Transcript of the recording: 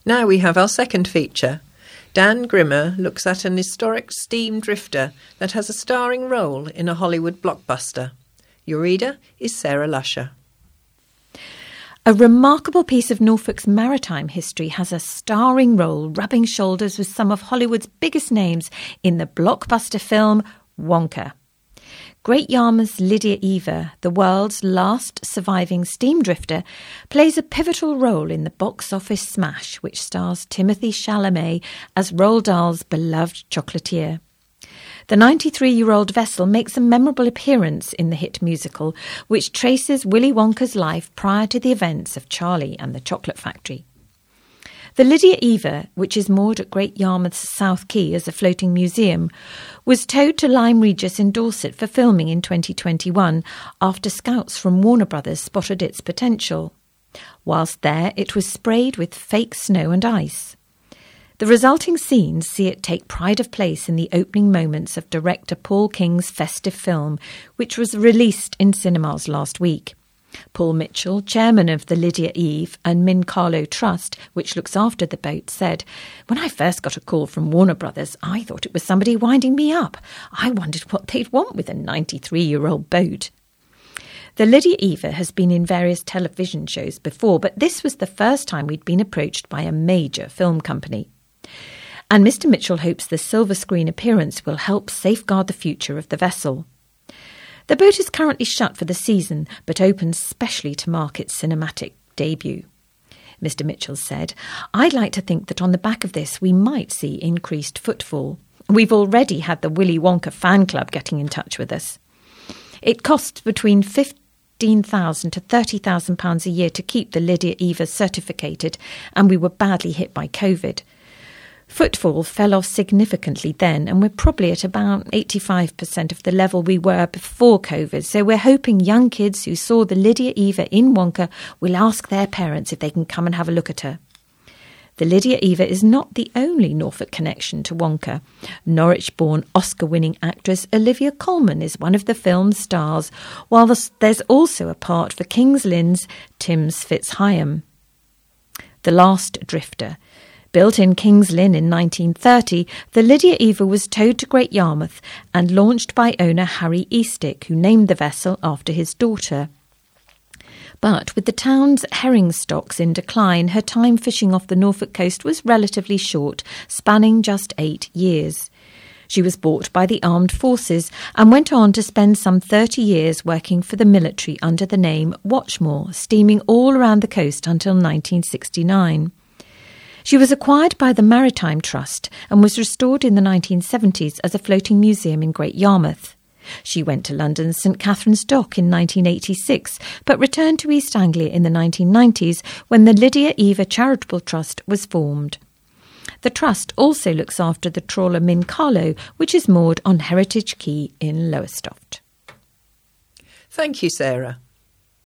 Now we have our second feature. Dan Grimmer looks at an historic steam drifter that has a starring role in a Hollywood blockbuster. Your reader is Sarah Lusher. A remarkable piece of Norfolk's maritime history has a starring role rubbing shoulders with some of Hollywood's biggest names in the blockbuster film Wonka. Great Yarmouth's Lydia Eva, the world's last surviving steam drifter, plays a pivotal role in the box office smash which stars Timothée Chalamet as Roald Dahl's beloved chocolatier. The 93-year-old vessel makes a memorable appearance in the hit musical, which traces Willy Wonka's life prior to the events of Charlie and the Chocolate Factory. The Lydia Eva, which is moored at Great Yarmouth's South Quay as a floating museum, was towed to Lyme Regis in Dorset for filming in 2021 after scouts from Warner Brothers spotted its potential. Whilst there, it was sprayed with fake snow and ice. The resulting scenes see it take pride of place in the opening moments of director Paul King's festive film, which was released in cinemas last week. Paul Mitchell, chairman of the Lydia Eve and Min Carlo Trust, which looks after the boat, said, "When I first got a call from Warner Brothers, I thought it was somebody winding me up. I wondered what they'd want with a 93-year-old boat." The Lydia Eva has been in various television shows before, but this was the first time we'd been approached by a major film company. And Mr. Mitchell hopes the silver screen appearance will help safeguard the future of the vessel. The boat is currently shut for the season, but opens specially to mark its cinematic debut. Mr. Mitchell said, "I'd like to think that on the back of this we might see increased footfall. We've already had the Willy Wonka fan club getting in touch with us. It costs between £15,000 to £30,000 a year to keep the Lydia Eva certificated, and we were badly hit by COVID. Footfall fell off significantly then, and we're probably at about 85% of the level we were before COVID, so we're hoping young kids who saw the Lydia Eva in Wonka will ask their parents if they can come and have a look at her." The Lydia Eva is not the only Norfolk connection to Wonka. Norwich-born Oscar-winning actress Olivia Colman is one of the film's stars, while there's also a part for King's Lynn's Tim Fitzhyam. The Last Drifter. Built in King's Lynn in 1930, the Lydia Eva was towed to Great Yarmouth and launched by owner Harry Eastick, who named the vessel after his daughter. But with the town's herring stocks in decline, her time fishing off the Norfolk coast was relatively short, spanning just 8 years. She was bought by the armed forces and went on to spend some 30 years working for the military under the name Watchmore, steaming all around the coast until 1969. She was acquired by the Maritime Trust and was restored in the 1970s as a floating museum in Great Yarmouth. She went to London's St Catherine's Dock in 1986, but returned to East Anglia in the 1990s when the Lydia Eva Charitable Trust was formed. The Trust also looks after the trawler Min Carlo, which is moored on Heritage Quay in Lowestoft. Thank you, Sarah.